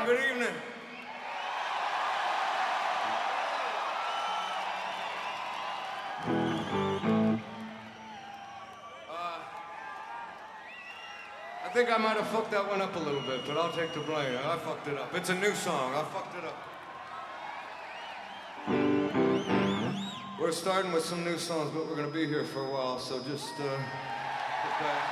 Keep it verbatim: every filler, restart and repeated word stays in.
good evening. Uh, I think I might have fucked that one up a little bit, but I'll take the blame. I fucked it up. It's a new song. I fucked it up. We're starting with some new songs, but we're gonna be here for a while, so just uh, get back.